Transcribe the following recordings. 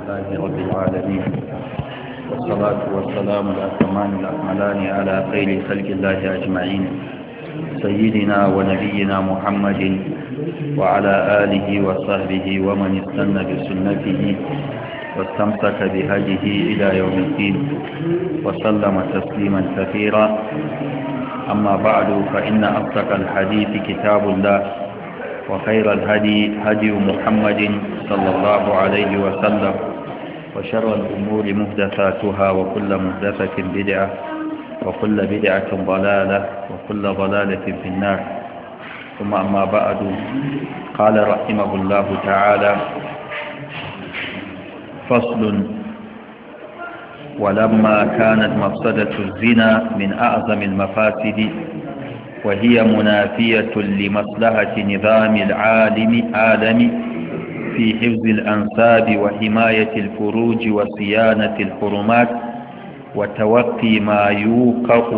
لله رب العالمين، والصلاة والسلام الأتمان الأكملان على خير خلق الله أجمعين، سيدنا ونبينا محمد وعلى آله وصحبه ومن استنى بسنته واستمسك بهديه إلى يوم الدين وسلم تسليما كثيرا. أما بعد، فإن أصدق الحديث كتاب الله، وخير الهدي هدي محمد صلى الله عليه وسلم، وشر الأمور محدثاتها، وكل محدثة بدعة، وكل بدعة ضلالة، وكل ضلالة في النار. ثم أما بعد، قال رحمه الله تعالى: فصل: ولما كانت مفسدة الزنا من أعظم المفاسد، وهي منافية لمصلحة نظام العالم في حفظ الأنساب وحماية الفروج وصيانة الحرمات، وتوقي ما يوقع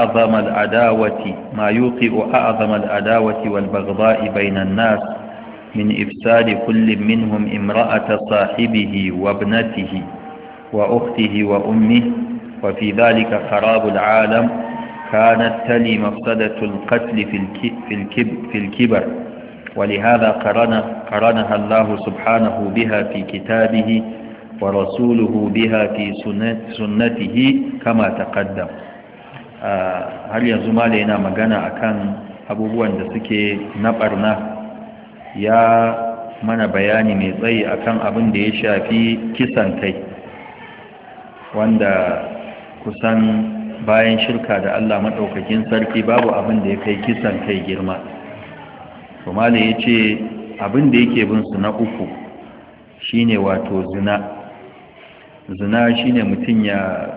أعظم العداوة والبغضاء بين الناس من إفساد كل منهم امرأة صاحبه وابنته وأخته وأمه، وفي ذلك خراب العالم. كانت تلي مفسدة القتل في الكبر، ولهذا قرنها الله سبحانه بها في كتابه، ورسوله بها في سنته كما تقدم. هل ينزم علينا مغانا أكان abubuwan da suke na barna, ya mana bayani mai tsayi akan abin da ya shafi kisan kai, wanda kusan bayan shirka da Allah maɗaukakin sarki babu abin da ya kai kisan kai girma. kuma da ya ce abin da yake bin su na uku shine wato zina shine mutum ya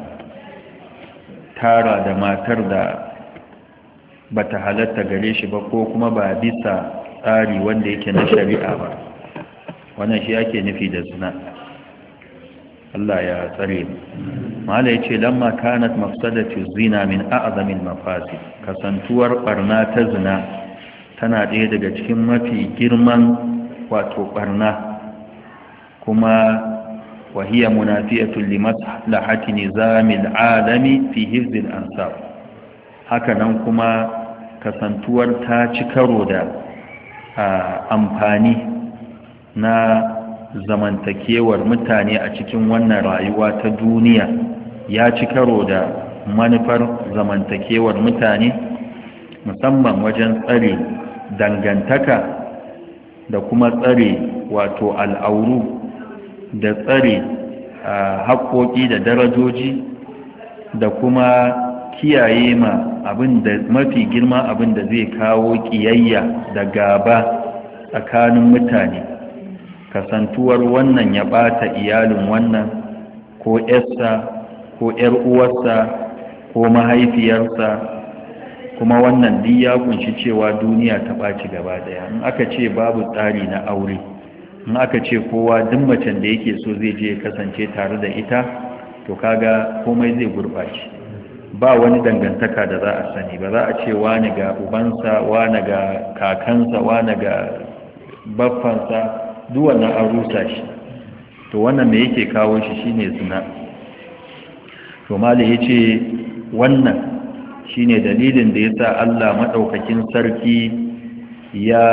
tara da matar da bata halatta gare shi ba, ko kuma ba bisa tsari wanda yake na shari'a ba. wannan shi ake nufi da zina. Allah ya tsare mu. mala yace lamma kanat mafsadatu zina min a'zamil mafasid, kasantuwar barna ta zina tana ɗaya daga cikin mafi girman wato barna, kuma wahiya munafiyatu li maslahati nizamil alami fi hifzil ansab. haka nan kuma kasantuwar ta ci karo da amfani na zamantakewar mutane a cikin wannan rayuwa ta duniya, ya ci karo da manufar zamantakewar mutane, musamman wajen tsare dangantaka da kuma tsare wato al'auru da tsare haƙoƙi da darajoji, da kuma kiyaye ma mafi girma abin da zai kawo ƙiyayya da gaba tsakanin mutane. kasantuwar wannan ya bata iyalin wannan, ko yarsa ko yar uwarsa ko mahaifiyarsa, kuma wannan duk ya kunshi cewa duniya ta baci gaba daya. in aka ce babu tsari na aure, in aka ce kowa duk macen da yake so zai je kasance tare da ita, to kaga komai zai gurbace. ba wani dangantaka da za a sani, ba za a ce wani ga ubansa, wani ga kakansa, wani ga baffansa, duk wannan an rusa shi. to wannan me yake kawo shi shine zina. to malai yace wannan shine dalilin da yasa Allah madaukakin sarki ya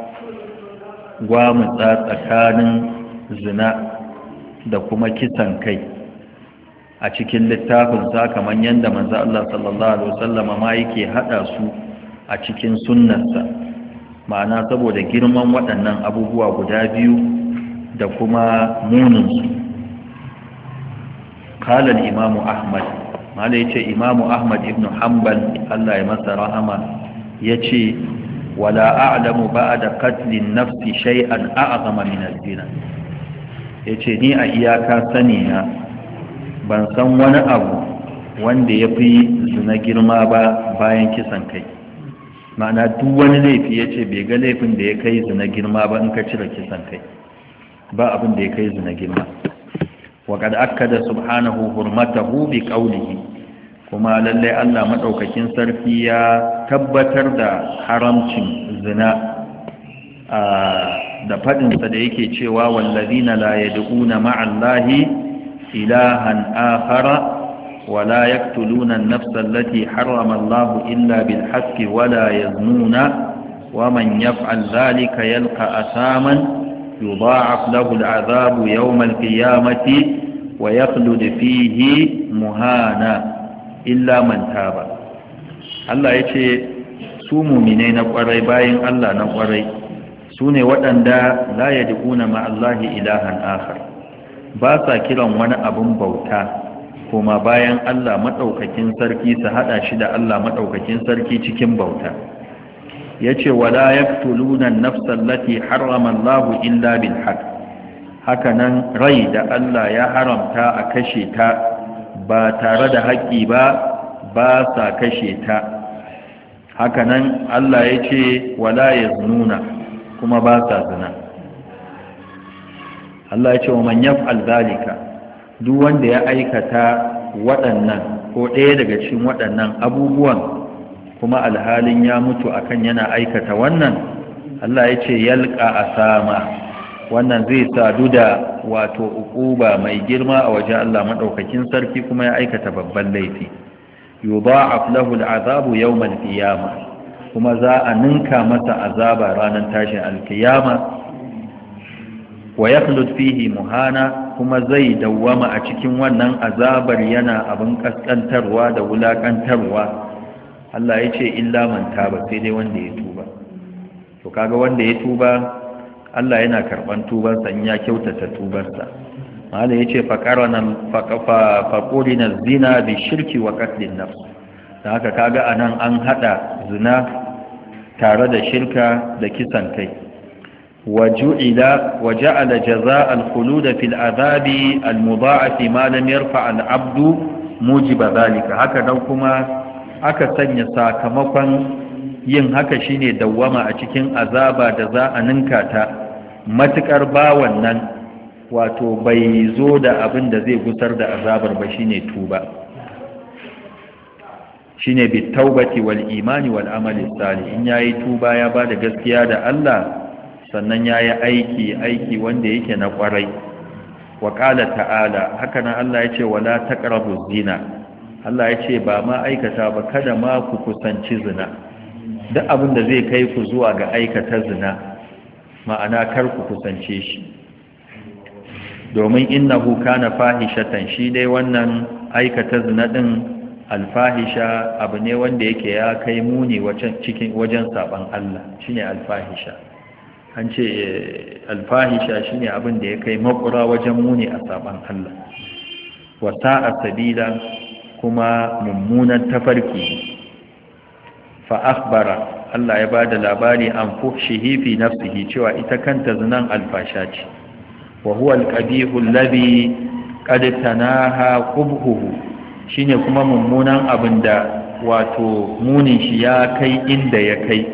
gwamutsa tsakanin zina da kuma kisan kai a cikin littafin sa, kaman yanda manzo Allah sallallahu alaihi wasallam ma yake hada su a cikin sunnarsa. ma'ana saboda girman waɗannan abubuwa guda biyu da kuma muninsu. kalan imamu ahmad, mala ya ce imamu ahmad ibn hanbal, Allah ya masa rahama, ya ce wala a'lamu ba'da qatlin nafsi shay'an a'zama min az-zina. ya ce ni a iyaka sani na ban san wani abu wanda ya fi zina girma ba bayan kisan kai. ma'ana duk wani laifi ya ce bai ga laifin da ya kai zina girma ba in ka cire kisan kai. ba abin da ya kai zina girma. wa qad akkada subhanahu hurmatahu bi qawlihi, kuma lalle Allah madaukakin sarki ya tabbatar da haramcin zina da faɗinsa da yake cewa wallazina la yad'una ma'allahi ilahan akhara wa la yaqtuluna an-nafsa allati harrama Allahu illa bil haqqi wa la yaznuna wa man yaf'al dhalika yalqa asaman yudha'af lahu al-'adhabu yawm al-qiyamati wa yakhlud fihi muhana illa man taba. Allah yace su mu'minai na kwarai bayin Allah na kwarai su ne waɗanda la ya dukuna ma'allahi ilahan akhar ba sa kiran wani abin bauta kuma bayan Allah maɗaukakin sarki su haɗa shi da Allah maɗaukakin sarki cikin bauta ya ce wala ya tulunan nafsan lati harrama Allah illa bil haq hakanan rai da Allah ya haramta a kashe ta ba tare da haƙƙi ba sa kashe ta hakanan Allah ya ce wala ya zununa kuma ba sa zina Allah ya ce wa man yaf'al zalika duk wanda ya aikata waɗannan ko ɗaya daga cikin waɗannan abubuwan kuma alhalin ya mutu akan yana aikata wannan Allah ya ce yalqa asama wannan zai sadu da wato uquba mai girma a wajen Allah madaukakin sarki kuma ya aikata babban laifi yudha'af lahu al'azabu yawm al-qiyamah kuma za a ninka masa azaba ranar tashin alkiyama wa yakhlud fihi muhana kuma zai dawwama a cikin wannan azabar yana abin kaskantarwa da wulakantarwa Allah ya ce illa man taba sai dai wanda ya tuba to kaga wanda ya tuba Allah yana karban tubarsa in ya kyautata tubarsa Allah ya ce faqurina zina bi shirki wa qatlin nafs da haka kaga anan an hada zina tare da shirka da kisan kai waja'ala jazaa al-khulud fi al-adhab al-mudha'af ma lam yarfa' al-'abd mujiba dhalika haka dan kuma aka sanya sakamakon yin haka shine dawwama a cikin azaba da za a ninka ta matukar ba wannan wato bai zo da abin da zai gusar da azabar ba shine tuba shine bi taubati wal imani wal amali salih in yayi tuba ya bada gaskiya da Allah sannan yayi aiki wanda yake na kwarai wa qala ta'ala haka nan Allah yace wala taqrabu zina Allah yace ba ma aikata ba kada ma ku kusanci zina duk abin da zai kai ku zuwa ga aikata zina ma'ana kar ku kusance shi domin innahu kana fahishatan shi dai wannan aikata zina din alfahisha abu ne wanda yake ya kai muni wajen saban Allah shine alfahisha an ce alfahisha shine abin da ya kai makura wajen muni a saban Allah wa sa'a sabila kuma mummunan tafarki fa akhbara Allah ya bada labari an fuhshihi fi nafsihi cewa ita kanta zinan alfasha ce wa huwa alqabihu alladhi qad tanaha qubhuhu shine kuma mummunan abin da wato munin shi ya kai inda ya kai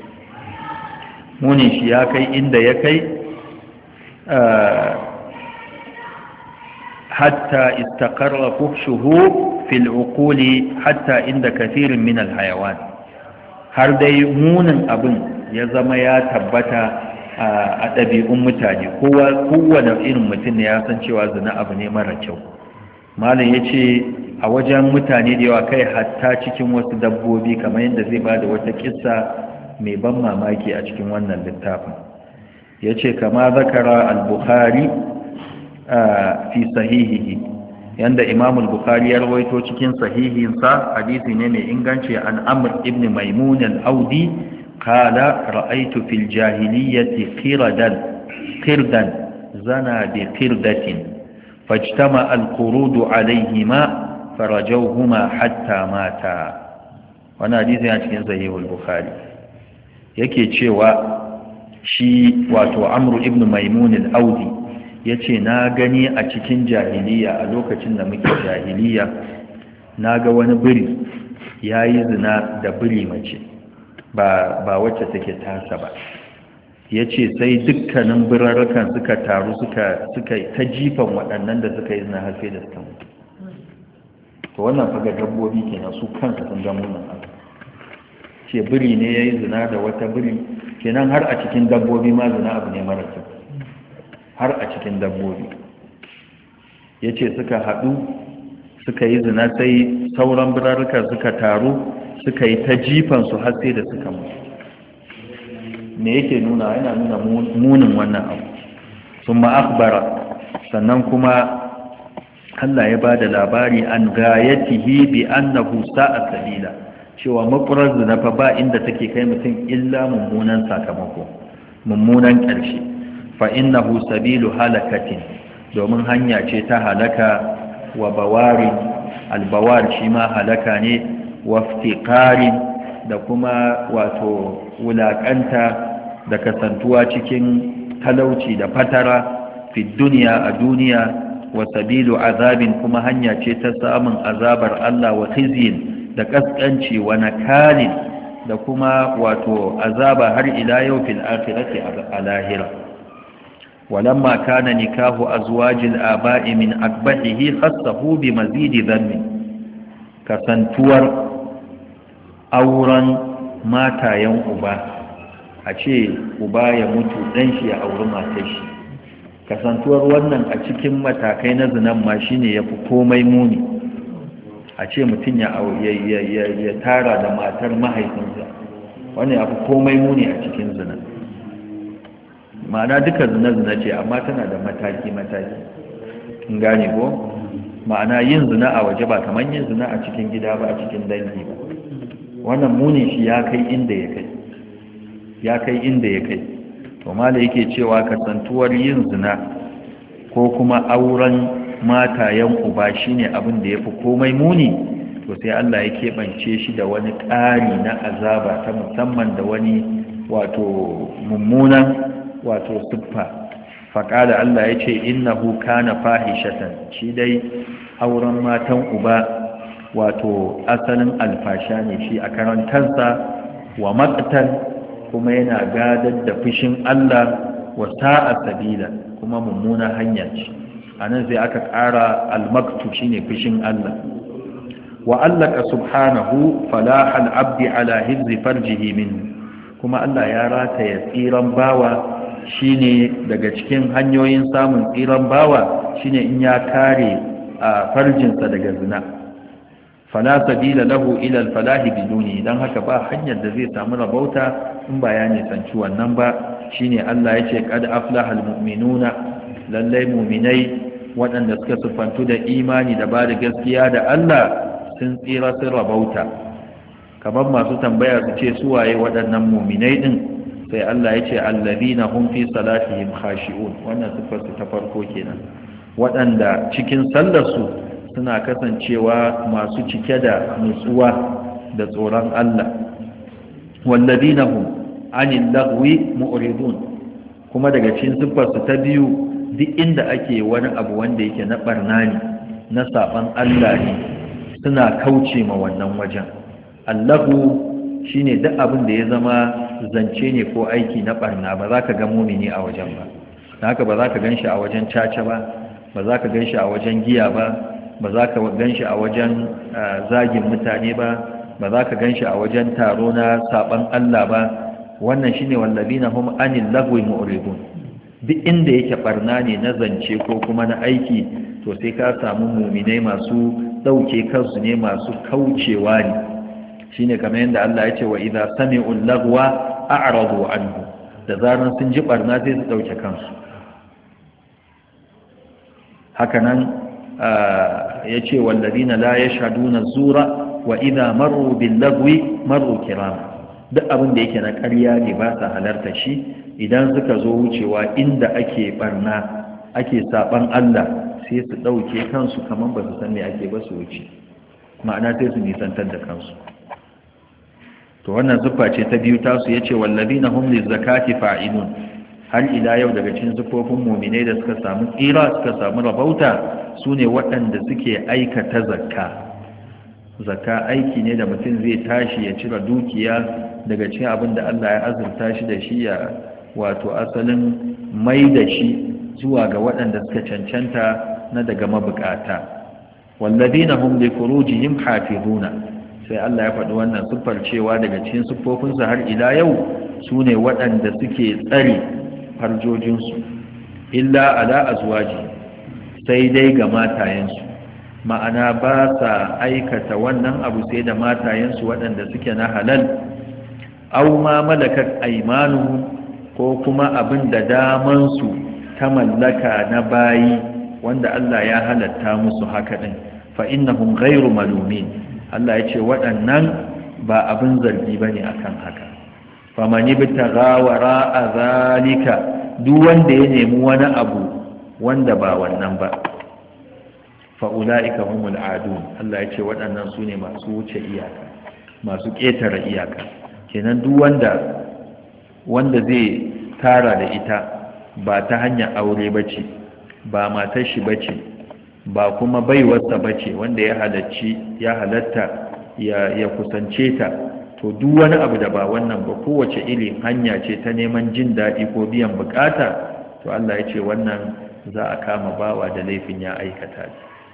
hatta istaqarra fuhshuhu fil uquli hatta inda kathirin min al hayawan har dai munin abin ya zama ya tabbata a ɗabi'un mutane kowane irin mutum ne ya san cewa zina abu ne mara kyau malam ya ce a wajen mutane da yawa kai hatta cikin wasu dabbobi kamar yadda zai ba da wata kissa mai ban mamaki a cikin wannan littafin ya ce kama zakara al-bukhari fi sahihihi yanda imam al-bukhari ya rawaito cikin sahihinsa hadisi ne mai inganci an amr ibn maimun al-audi qala ra'aytu fil jahiliyyati qirdan zana bi qirdatin fajtama al-qurud alayhima farajawhuma hatta mata wannan hadisi yana cikin sahih al-bukhari yake cewa shi wato amr ibn maimun al-audi yace na gani a cikin jahiliya a lokacin da muke jahiliya naga wani biri yayi zina da biri mace ba wacce take tasa ba yace sai dukkanin birarrakan suka taru suka ta jifan waɗannan da suka yi zina har sai da suka mutu to wannan faga dabbobi kenan su kansu sun ga munan haka ce biri ne yayi zina da wata biri kenan har a cikin dabbobi ma zina abu ne mara kyau, har a cikin dabbobi. Ya ce suka haɗu suka yi zina, sai sauran birarruka suka taru suka yi ta jifansu har sai da suka mutu. me yake nuna? Yana nuna munin wannan abu. Sun ma'akbara, sannan kuma Allah ya ba da labari an gayatihi bi annahu sa'a sabila, cewa makurar zina fa ba inda take kai mutum illa mummunan sakamako, mummunan ƙarshe. Fa innahu sabilu halakatin, domin hanya ce ta halaka, wa bawarin, albawar shi ma halaka ne, wa iftiqarin, da kuma wato wulakanta da kasantuwa cikin talauci da fatara fi duniya, a duniya, wa sabilu azabin, kuma hanya ce ta samun azabar Allah, wa khizyin, da kaskanci, wa nakalin, da kuma wato azaba har ila yau fil akhirati, a lahira. walamma kana nikahu azwajil aba'i min akbahihi khassahu bi mazidi dhanbi, kasantuwar auren matayen uba, a ce uba ya mutu dan shi ya auri matar shi, kasantuwar wannan a cikin matakai na zinan ma shine yafi komai muni. A ce mutum ya tara da matar mahaifinsa, wannan yafi komai muni a cikin zina. Ma'ana duka zina ce, amma tana da mataki in gane ko? Ma'ana yin zina a waje ba kamar yin zina a cikin gida ba, a cikin dangi ba. Wannan muni shi ya kai inda ya kai. To mala yake cewa kasantuwar yin zina ko kuma auren matayen uba shine abin da yafi komai muni, to sai Allah ya keɓance shi da wani ƙari na azaba ta musamman, da wani wato mummunan wato siffa. Faƙada Allah ya ce innahu kana fahishatan, shi dai auren matan uba wato asalin alfasha ne shi a karantarsa, wa maqtan, kuma yana gadar da fushin Allah, wa sa'a sabila, kuma mummuna hanya ce. Anan sai aka ƙara al-maqtu shine fushin Allah. Wa allaka subhanahu falahal abdi ala hizzi farjihi minhu, kuma Allah ya rataya tsiran bawa shine daga cikin hanyoyin samun tsiran bawa shine in ya kare a farjinsa daga zina. Fala sabila lahu ila al-falahi biduni, dan haka ba hanyar da zai samu rabauta in ba ya nisanci wannan ba. Shine Allah yace qad aflaha al-mu'minuna, lallai mu'minai waɗanda suka sufantu da imani da ba da gaskiya da Allah sun tsira, sun rabauta. Kamar masu tambaya su ce su waye waɗannan mu'minai din, sai Allah ya ce allazina hum fi salatihim khashi'un, wannan sifar su ta farko kenan, waɗanda cikin sallar su suna kasancewa masu cike da nutsuwa da tsoron Allah. wallazina hum anil lagwi mu'ridun, kuma daga cikin sifar su ta biyu, duk inda ake wani abu wanda yake na barna ne, na saban Allah ne, suna kauce ma wannan wajen. Allahu shine duk abin da ya zama zance ne ko aiki na barna, ba za ka ga mumini a wajen ba. Haka ba za ka gan shi a wajen caca ba, ba za ka gan shi a wajen giya ba, ba za ka gan shi a wajen zagin mutane ba, ba za ka gan shi a wajen taro na saban Allah ba. Wannan shine wallazina hum anil lagwi mu'ridun. Duk inda yake barna ne na zance ko kuma na aiki, to sai ka samu muminai masu dauke kansu ne, masu kaucewa ne. Shine kamar yadda Allah ya ce wa idza sami'u lagwa a'radu anhu, da zaran sun ji barna sai su dauke kansu. Hakanan yace wallazina la yashhaduna zura wa idza marru bil lagwi marru kirama. Duk abin da yake na ƙarya ne ba sa halarta shi, idan suka zo wucewa inda ake barna, ake saban Allah, sai su dauke kansu kaman ba su san me ake ba, su wuce. Ma'ana sai su nisantar da kansu. To wannan zuffa ce ta biyu tasu, yace wallazina hum lizakati fa'ilun. Har ila yau daga cikin zufofin mu'minai da suka samu tsira, suka samu rabauta, sune waɗanda suke aikata zakka. Zakka aiki ne da mutum zai tashi ya cire dukiya daga cikin abin da Allah ya azurta shi da shi, ya wato asalin mai da shi zuwa ga waɗanda suka cancanta na daga mabukata. wallazina hum li furujihim hafizuna, sai Allah ya faɗi wannan siffar cewa daga cikin siffofinsu har ila yau su ne waɗanda suke tsare farjojinsu illa ala azwaji sai dai ga matayensu, ma'ana ba sa aikata wannan abu sai da matayensu waɗanda suke na halal, au ma malakat aymanuhum, ko kuma abin da damansu ta mallaka na bayi wanda Allah ya halatta musu haka din, fa innahum ghayru malumin. Allah ya ce waɗannan ba abin zargi bane akan haka. faman ibtagha wara'a zalika, duk wanda ya nemi wani abu wanda ba wannan ba, fa ulaika humul adun. Allah ya ce waɗannan su ne masu wuce iyaka, masu ƙetare iyaka. Kenan duk wanda zai tara da ita ba ta hanyar aure bace, ba matar shi bace, ba kuma baiwarsa bace wanda ya halatta ya kusance ta, to duk wani abu da ba wannan ba, kowace irin hanya ce ta neman jin daɗi ko biyan bukata, to Allah ya ce wannan za a kama bawa da laifin ya aikata.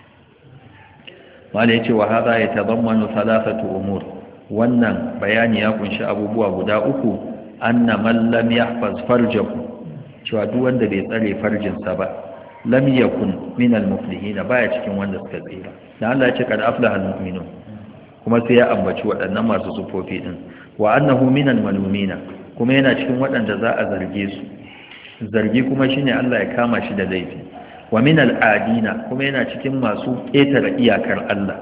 Mala ya ce wa haza ya tazammanu thalathatu umur, wannan bayani ya kunshi abubuwa guda uku. Anna man lam yahfaz farjahu, cewa duk wanda bai tsare farjinsa ba, lam yakun min al-muflihin, baya cikin wanda suka tsira. Dan Allah ya ce kad aflaha al-mu'minun, kuma sai ya ambaci waɗannan masu sufofi din. Wa annahu min al-malumina, kuma yana cikin waɗanda za a zarge su. Zargi kuma shine Allah ya kama shi da laifi. Wa min al-adina, kuma yana cikin masu ƙetare iyakar Allah.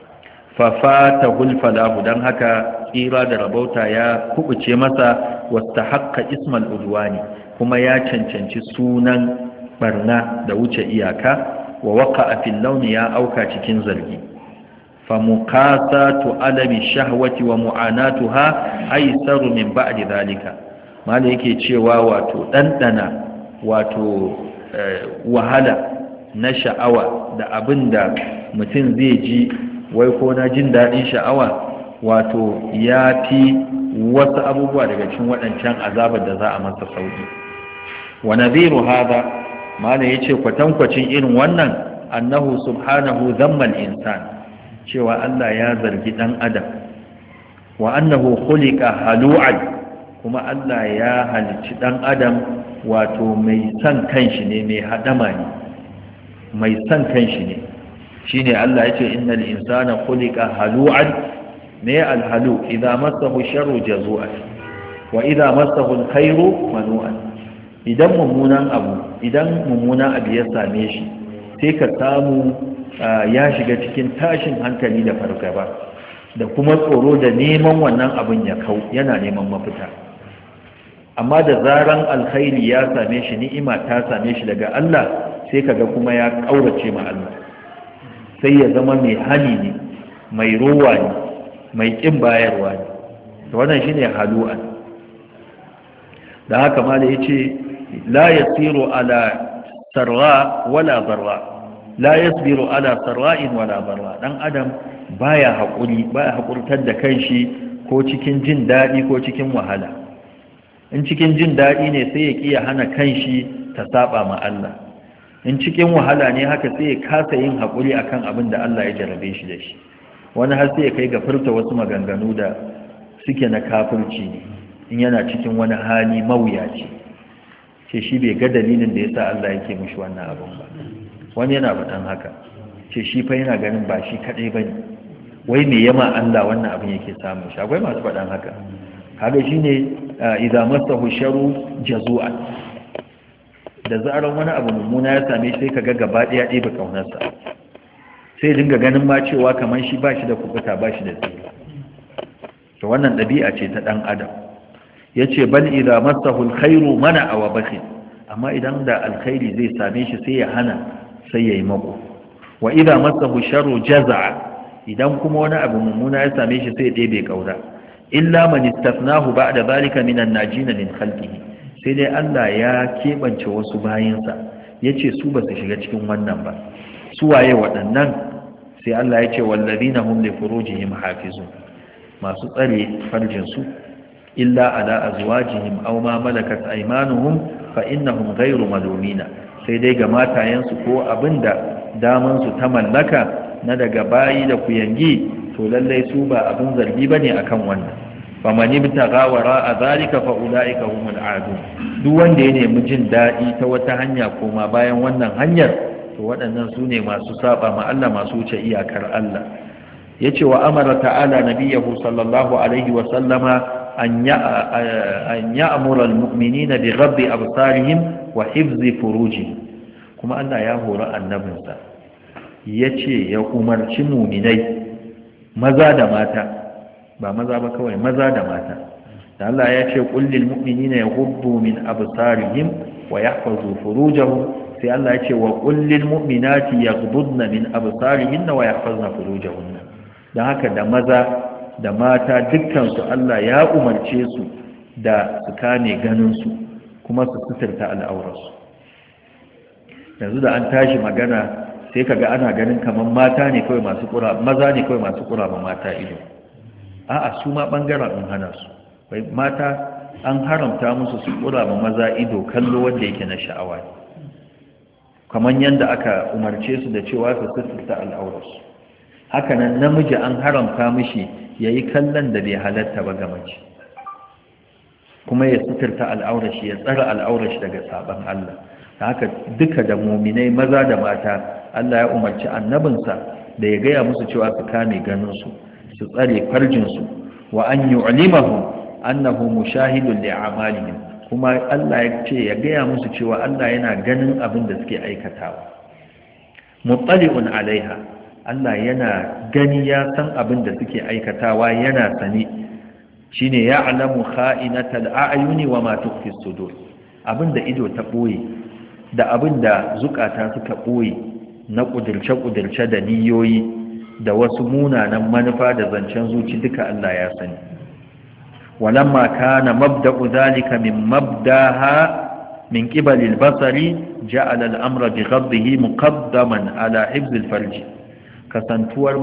Fa fatahu al-falahu, dan haka tsira da rabauta ya kubuce masa, wastahaqqa ismal udwani, kuma ya cancanci sunan barna da wuce iyaka, wa waqa'a fil launi, ya auka cikin zargi. Fa muqasatu alami shahwati wa mu'anatuha aysaru min ba'di dhalika. Mala yake cewa wato dandana wato wahala na sha'awa da abinda mutum zai ji wai ko na jin dadin sha'awa, wato ya fi wasu abubuwa daga cikin waɗancan azabar da za a masa sauki. Wa nadhiru hadha, malam yace kwatankwacin irin wannan, annahu subhanahu dhamma al-insan, cewa Allah ya zargi dan adam, wa annahu khuliqa halu'an, kuma Allah ya halicci dan adam wato mai san kanshi ne, mai hadama ne, mai san kanshi ne. Shine Allah yace innal insana khuliqa halu'an. Me al-halu? Idza massahu sharru jazu'an wa idza massahu al-khairu manu'an. Idan mummunan abu ya same shi, sai ka samu ya shiga cikin tashin hankali da fargaba da kuma tsoro da neman wannan abin ya kau, yana neman mafita. Amma da zaran alkhairi ya same shi, ni'ima ta same shi daga Allah, sai kaga kuma ya kaurace ma Allah, sai ya zama mai hali ne, mai rowa ne, mai kin bayarwa ne. Wannan shine halu'an. Da haka ma da yace la yasiru ala sarra wala darra, la yasbiru ala sarra'in wala darra. Dan adam baya hakurtar da kanshi ko cikin jin dadi ko cikin wahala. In cikin jin dadi ne sai ya kiya hana kanshi ta saba ma Allah, in cikin wahala ne haka sai ya kasa yin hakuri akan abin da Allah ya jarabe shi da shi. Wani har sai ya kai ga furta wasu maganganu da suke na kafirci ne in yana cikin wani hali mawuyaci, ce shi bai ga dalilin da yasa Allah yake mishi wannan abin ba. Wani yana faɗan haka, ce shi fa yana ganin ba shi kadai bane, wai me yama Allah wannan abin yake samun shi. Akwai masu faɗan haka. Kaga shine idza masahu sharu jazu'an, da zaran wani abu mummuna ya same shi sai kaga gaba ɗaya ɗebe kaunarsa, sai dinga ganin ma cewa kamar shi ba shi da kubuta, ba shi da tsira. To wannan ɗabi'a ce ta ɗan adam. Ya ce bal idza massahu alkhairu mana'a wa bakhil, amma idan da alkhairi zai same shi sai ya hana, sai ya yi mako. Wa idza massahu sharru jaza'a, idan kuma wani abu mummuna ya same shi sai ya ɗebe kaura. Illa man istafnahu ba'da zalika minan najina min khalqihi, sai dai Allah ya keɓance wasu bayinsa, yace su ba su shiga cikin wannan ba. Su waye waɗannan? Sai Allah ya ce wallazina hum li furujihim hafizun, masu tsare farjin su, illa ala azwajihim aw ma malakat aymanuhum fa innahum ghayru malumina, sai dai ga matayen su ko abinda daman su ta mallaka na daga bayi da kuyangi, to lallai su ba abin zargi bane akan wannan faman ibtagha wara'a zalika fa ulaika humul aadun duk wanda ya nemi jin dadi ta wata hanya koma bayan wannan hanyar to waɗannan su ne masu saba ma Allah masu wuce iyakar Allah yace wa amara ta'ala nabiyahu sallallahu alaihi wa sallama an ya'mura almu'minina bi ghaddi absarihim wa hifzi furujihim kuma Allah ya hori annabinsa yace ya umarci mu'minai maza da mata ba maza ba kawai maza da mata da Allah ya ce qul lil mu'minina yaghuddu min absarihim wa yahfazu furujahum sai Allah ya ce wa qul lil mu'minati yaghuddna min absarihinna wa yahfazna furujahunna dan haka da maza da mata dukkan su Allah ya umarce su da su kame ganin su kuma su suturta al'aurarsu yanzu da an tashi magana sai kaga ana ganin kamar mata ne kawai masu kura maza ne kawai masu kura ba mata ido a'a su ma bangaren an hana su bai mata an haramta musu su kura ba maza ido kallo wanda yake na sha'awa kamar yanda aka umarce su da cewa su suturta al'aurarsu haka nan namiji an haramta mishi yayi kallon da bai halatta ba ga mace kuma ya suturta al'aurashi ya tsara al'aurashi daga saban Allah haka duka da muminai maza da mata Allah ya umarci annabinsa da ya gaya musu cewa su kame ganinsu su tsare farjinsu wa an yu'limahu annahu mushahidun li'amalihim kuma Allah ya ce ya gaya musu cewa Allah yana ganin abin da suke aikatawa muttali'un alaiha Allah yana gani ya san abin da suke aikatawa yana sani shine ya'lamu kha'inatal a'yuni wa ma tukhfi as-sudur abinda ido ta boye da abinda zukata suka boye na kudirce da niyoyi da wasu munanan manufa da zancen zuci duka Allah ya sani walamma kana mabda'u dhalika min mabdaha min qibali al-basari ja'ala al-amra bi ghaddihi muqaddaman ala hifz al-farj kasantuwar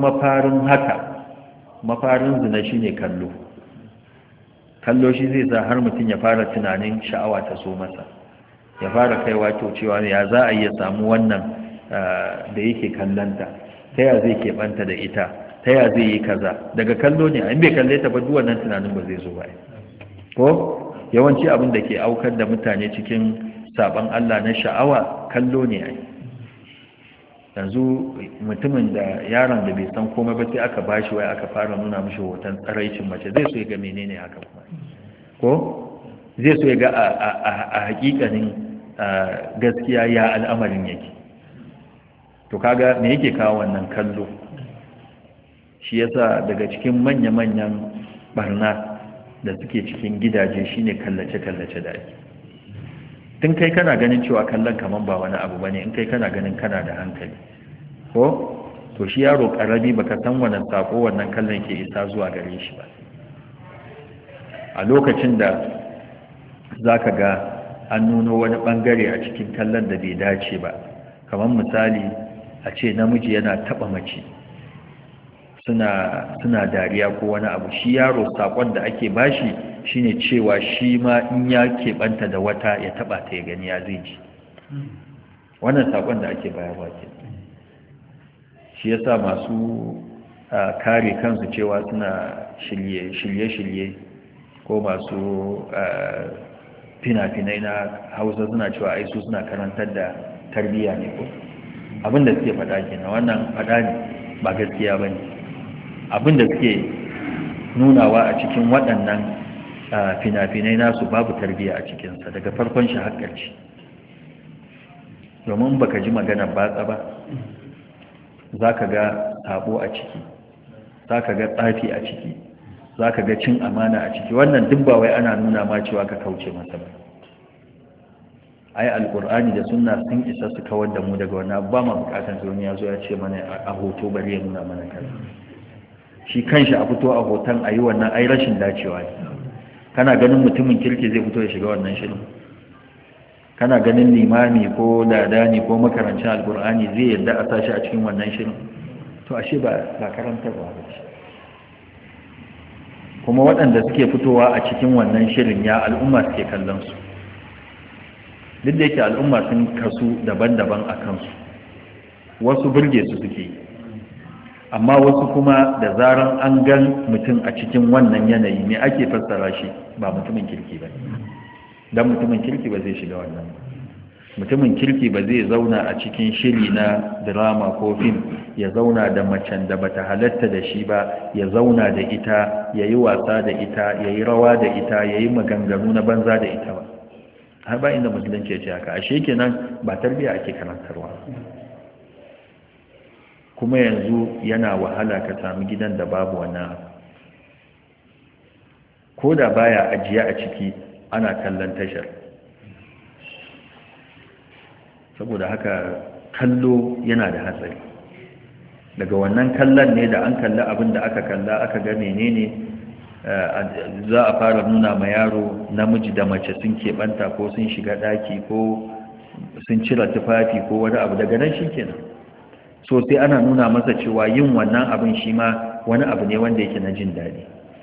mafarin zina shine kallo shi zai sa har mutum ya fara tunanin sha'awa ta so masa ya fara kaiwa to cewa ya za a iya samu wannan da yake kallanta ta ya zai keɓanta da ita ta ya zai yi kaza daga kallo ne in bai kalle ta ba duk wannan tunanin ba zai zo ba ko yawanci abin da ke aukar da mutane cikin saban Allah na sha'awa kallo ne ai yanzu mutumin da yaron da bai san komai ba sai aka bashi wai aka fara nuna mishi hoton tsaraicin mace zai so ya ga menene haka kuma ko zai so ya ga a hakikanin gaskiya ya al'amarin yake to kaga me yake kawo wannan kallo shi yasa daga cikin manya-manyan barna da suke cikin gidaje shine kallace-kallace da ake tun kai kana ganin cewa kallon kaman ba wani abu bane in kai kana ganin kana da hankali ko to shi yaro karami baka san wannan sako wannan kallon ke isa zuwa gare shi ba a lokacin da zaka ga an nuno wani bangare a cikin kallon da bai dace ba kamar misali a ce namiji yana taba mace suna dariya ko wani abu shi yaro sakon da ake bashi shine cewa shi ma in ya keɓanta da wata ya taba ta ya gani ya zai ji wannan sakon da ake bayarwa ke shi yasa masu kare kansu cewa suna shirye-shirye ko masu fina-finai na hausa suna cewa ai su suna karantar da tarbiyya ne ko abinda suke faɗa kenan wannan faɗa ne ba gaskiya ba ne abinda suke nunawa a cikin waɗannan fina-finai nasu babu tarbiyya a cikinsa daga farkon shi har ƙarshe domin baka ji magana batsa ba za ka ga sabo a ciki za ka ga tsafi a ciki za ka ga cin amana a ciki wannan duk ba wai ana nuna ma cewa ka kauce masa ba ai alkur'ani da sunna sun isa su kawar da mu daga wannan ba ma bukatan sai ya zo ya ce mana a hoto bari ya nuna mana kaza shi kanshi a fito a hoton ayi wannan ai rashin dacewa ne kana ganin mutumin kirki zai fito ya shiga wannan shirin kana ganin limami ko ladani ko makarancin alkur'ani zai yadda a sashi a cikin wannan shirin to ashe ba karantarwa ba ce kuma waɗanda suke fitowa a cikin wannan shirin ya al'umma suke kallon su duk da yake al'umma sun kasu daban-daban a kansu wasu burge su suke amma wasu kuma da zaran an gan mutum a cikin wannan yanayi ne ake fassara shi ba mutumin kirki ba, don mutumin kirki ba zai shiga wannan ba. Mutumin kirki ba zai zauna a cikin shiri na drama ko fim ya zauna da macen da bata halatta da shi ba, ya zauna da ita, ya yi wasa da ita, ya yi rawa da ita, ya yi maganganu na banza da ita ba. Har ba inda musulunci ya ce haka, ashe kenan ba tarbiyya ake karantarwa. Kuma yanzu yana wahala ka sami gidan da babu wannan, ko da baya ajiye a ciki ana kallon tashar. Saboda haka kallo yana da hatsari. Daga wannan kallon ne da an kalli abin da aka kalla aka ga menene za a fara nuna ma yaro namiji da mace sun keɓanta ko sun shiga ɗaki ko sun cire tufafi ko wani abu, daga nan shi kenan. So sai ana nuna masa cewa yin wannan abin shi ma wani abu ne wanda yake na jin daɗi.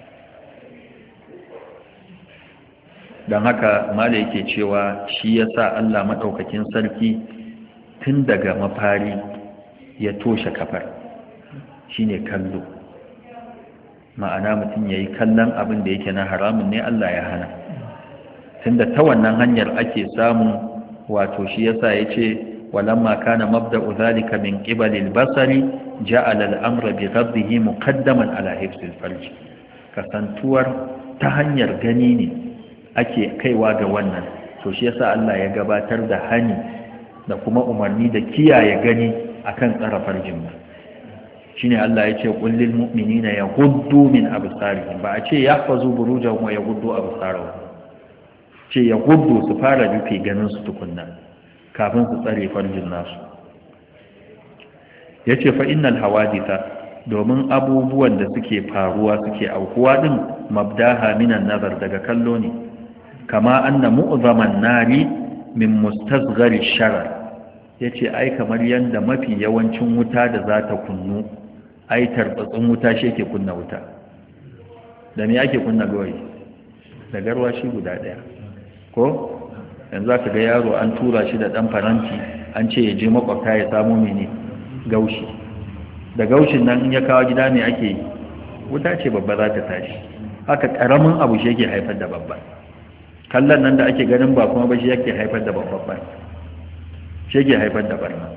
don haka mala yake cewa shi ya sa Allah maɗaukakin sarki tun daga mafari ya toshe kafar shi ne kallo. Ma'ana mutum ya yi kallon abin da yake na haramun ne Allah ya hana, tun da ta wannan hanyar ake samu. Wato shi ya sa ya ce walamma kana mabda'u zalika min qibalil basari ja'ala al-amra bi ghaddihi muqaddaman ala hifzil farj. Kasantuwar ta hanyar gani ne ake kaiwa ga wannan, to shi yasa Allah ya gabatar da hani da kuma umarni da kiyaye gani akan tsara farjin ba. Shine Allah ya ce qul lil mu'minina yaghuddu min absarihim, ba a ce yahfazu burujahum wa yaghuddu absarahum, ce yaghuddu su fara rufe ganin su tukunna kafin su tsare farjin nasu. Yace fa innal hawaditha, domin abubuwan da suke faruwa suke aukuwa din mabdaha minan nazar, daga kallo ne. Kama anna mu'zaman nari min mustasghari sharar, yace ai kamar yanda mafi yawancin wuta da za ta kunnu, ai tarbatsin wuta shi yake kunna wuta. Da me ake kunna gawayi? Da garwashi guda daya ko yanzu aka ga yaro an tura shi da dan faranti an ce ya je makwabta ya samu mene gaushi, da gaushin nan in ya kawo gida ne ake yi, wuta ce babba za ta tashi. Haka karamin abu shi yake haifar da babba. Kallon nan da ake ganin ba kuma ba shi yake haifar da babban, shi yake haifar da barna.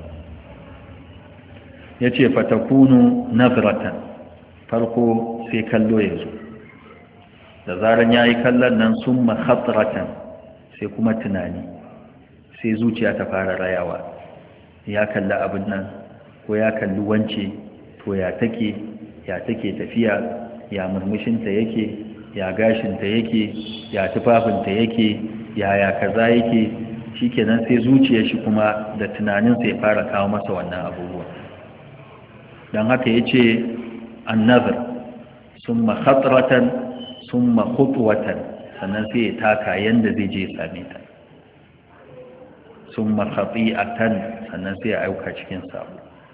Ya ce fatakunu nazratan, farko sai kallo ya zo, da zaran ya yi kallon nan sun mahatsaratan, sai kuma tunani, sai zuciya ta fara rayawa. Ya kalli abin nan ko ya kalli wance, to ya take tafiya, ya murmushinta yake, ya gashinta yake, ya tufafinta yake, ya kaza yake. Shikenan sai zuciyar shi kuma da tunaninsa ya fara kawo masa wannan abubuwa. don haka yace an-nazar summa khatratan summa khutwatan, sannan sai ya taka yanda zai je same ta. Summa khati'atan, sannan sai ya auka cikin sabo.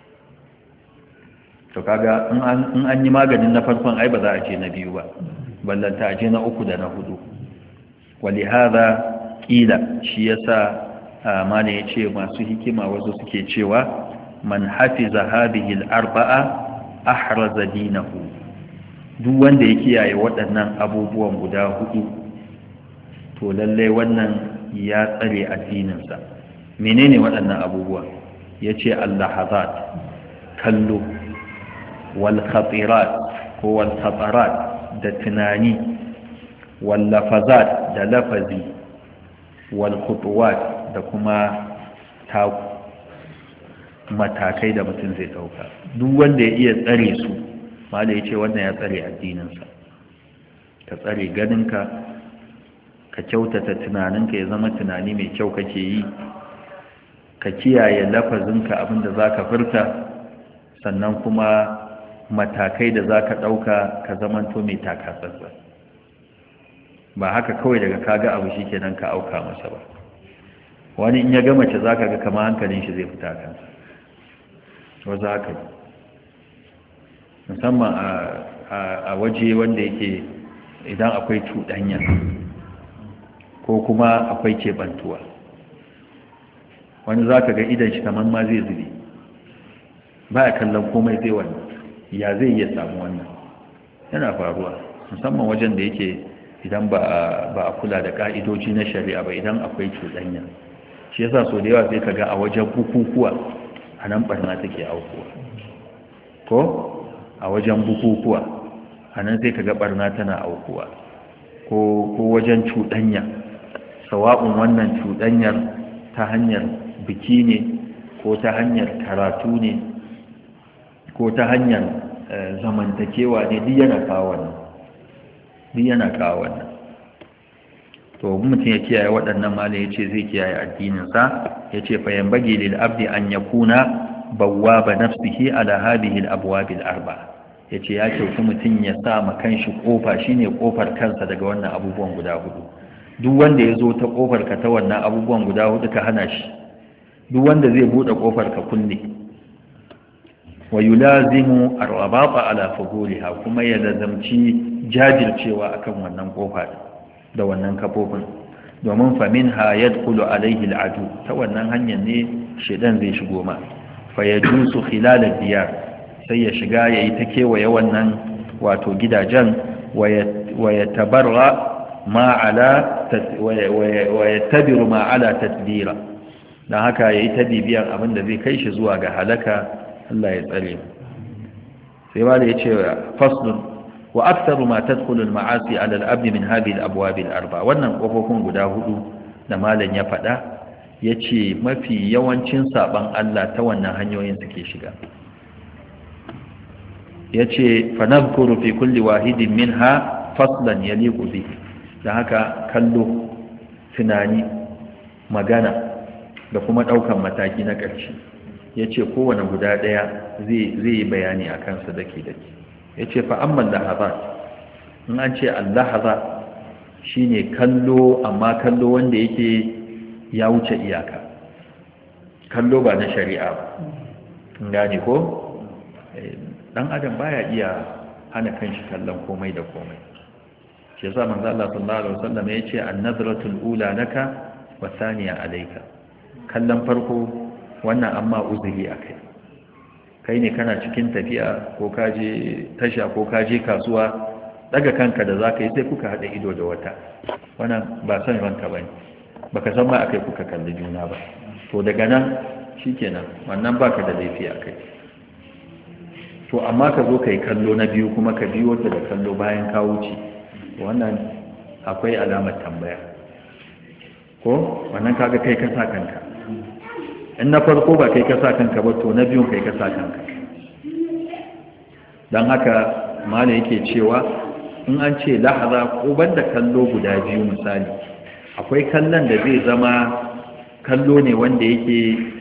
To kaga in an yi maganin na farkon ai ba za a je na biyu ba, ballanta a je na uku da na hudu. Walihada kila, shi yasa mana yace masu hikima wasu suke cewa man hafiza hadhihi al-arba'a ahraza dinahu, duk wanda ya kiyaye waɗannan abubuwan guda hudu to lalle wannan ya tsare addininsa. Menene waɗannan abubuwa? Yace al-lahazat, kallo, wal khatirat ko wal khatarat, da tunani, wal lafazat, da lafazi, wal khutuwat, da kuma taku, matakai da mutum zai dauka. Duk wanda ya iya tsare su, mala yace wannan ya tsare addininsa. Ka tsare ganinka, ka kyautata tunaninka ya zama tunani mai kyau kake yi, ka kiyaye lafazinka abinda zaka furta, sannan kuma matakai da zaka dauka ka zamanto mai takatsantsa. Ba haka kawai daga kaga abu shikenan ka auka masa ba. Wani in ya ga mace zaka ga kamar hankalin shi zai fita kansa. Wasu haka musamman a waje wanda yake idan akwai cuɗanya ko kuma akwai keɓantuwa, wani za ka ga idan shi kamar ma zai zube, ba a kallon komai zai wannan. ya zai iya samu wannan? Yana faruwa musamman wajen da yake idan ba a kula da ka'idoji na shari'a ba, idan akwai cuɗanya. Shi yasa so da yawa sai kaga a wajen bukukuwa a nan barna take aukuwa, ko a wajen bukukuwa a nan sai kaga barna tana aukuwa, ko wajen cuɗanya, sawa'un wannan cuɗanyar ta hanyar biki ne ko ta hanyar karatu ne ko ta hanyar zamantakewa ne, duk yana kawo wannan. To mutum ya kiyaye waɗannan malai ya ce zai kiyaye addininsa. Ya ce fayan bagi lil abdi an ya kuna bawwaba nafsihi ala hadhihi al abwab al arba. Ya ce ya kyautu mutum ya sa ma kanshi kofa, shine kofar kansa daga wannan abubuwan guda hudu. Duk wanda ya zo ta kofar ka ta wannan abubuwan guda hudu ka hana shi, duk wanda zai bude kofar ka kulle. Wa yulazimu ar-rabata ala fuhuliha, kuma ya lazamci jajircewa akan wannan kofa da wannan kafofin, domin famin ha yadkhulu alaihi al'adu, ta wannan hanyar ne shedan zai shigo ma, fa yajusu khilal ad-diyar, sai ya shiga yayi ta kewaye wannan wato gidajen, wa yatabarra ma ala wa yatabiru ma ala tadbira, dan haka yayi ta bibiyan abin da zai kai shi zuwa ga halaka. Allah ya tsare mu. Sai wanda yace faslun wa aktharu ma tadkhulu al-ma'asi 'ala al-'abd min hadhihi al-abwab al-arba. Wannan kofofin guda hudu da malam ya faɗa, yace mafi yawancin saban Allah ta wannan hanyoyin suke shiga. Yace fa nadhkuru fi kulli wahidin minha faslan yaliqu bi. Dan haka kallo, tunani, magana da kuma daukan mataki na ƙarshe. Yace kowane guda daya zai yi bayani akan sa dake. Ya ce fa'amman lahaza, in an ce allahaza shi ne kallo, amma kallo wanda yake ya wuce iyaka, kallo ba na shari'a ba. Gane ko? Ɗan adam baya iya hana kanshi kallon komai da komai. Shi yasa manzo Allah sallallahu alaihi wasallam ya ce an-nazratul ula laka wa thaniya alayka. Kallon farko wannan amma uzuri akai. Kai ne kana cikin tafiya ko kaje tasha ko kaje kasuwa, daga kanka da zaka yi sai kuka hada ido da wata, wannan ba san ranka bane, baka san ma akai kuka kalli juna ba. To daga nan shikenan, wannan baka da laifi akai. To amma ka zo kai kallo na biyu kuma ka biyo ta da kallo bayan ka wuce, wannan akwai alamar tambaya, ko wannan kaga kai ka sa kanka. In na farko ba kai ka sa kanka ba, to na biyun kai ka sa kanka. Don haka mala yake cewa in an ce lahaza, ko banda kallo guda biyu misali, akwai kallon da zai zama kallo ne wanda yake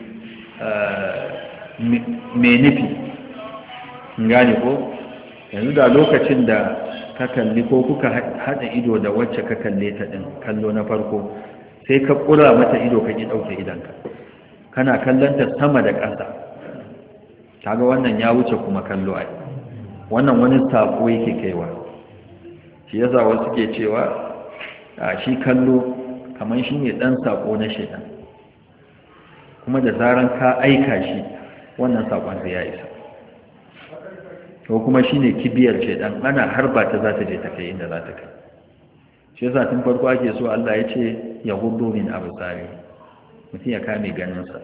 mai nufi. Gane ko? Yanzu da lokacin da ka kalli ko kuka haɗa ido da wacce ka kalle ta ɗin, kallo na farko, sai ka ƙura mata ido ka ƙi ɗauke idanka, kana kallonta sama da ƙasa, kaga wannan ya wuce kuma kallo ai, wannan wani sako yake kaiwa. Shi yasa wasu ke cewa shi kallo kamar shi ne ɗan sako na shaitan, kuma da zaran ka aika shi wannan sakon zai ya isa, ko kuma shi ne kibiyar shaitan, ana harba ta za ta je ta kai inda za ta kai. Shi yasa tun farko ake so Allah ya ce ya hudu min absari, mutum ya kame ganinsa.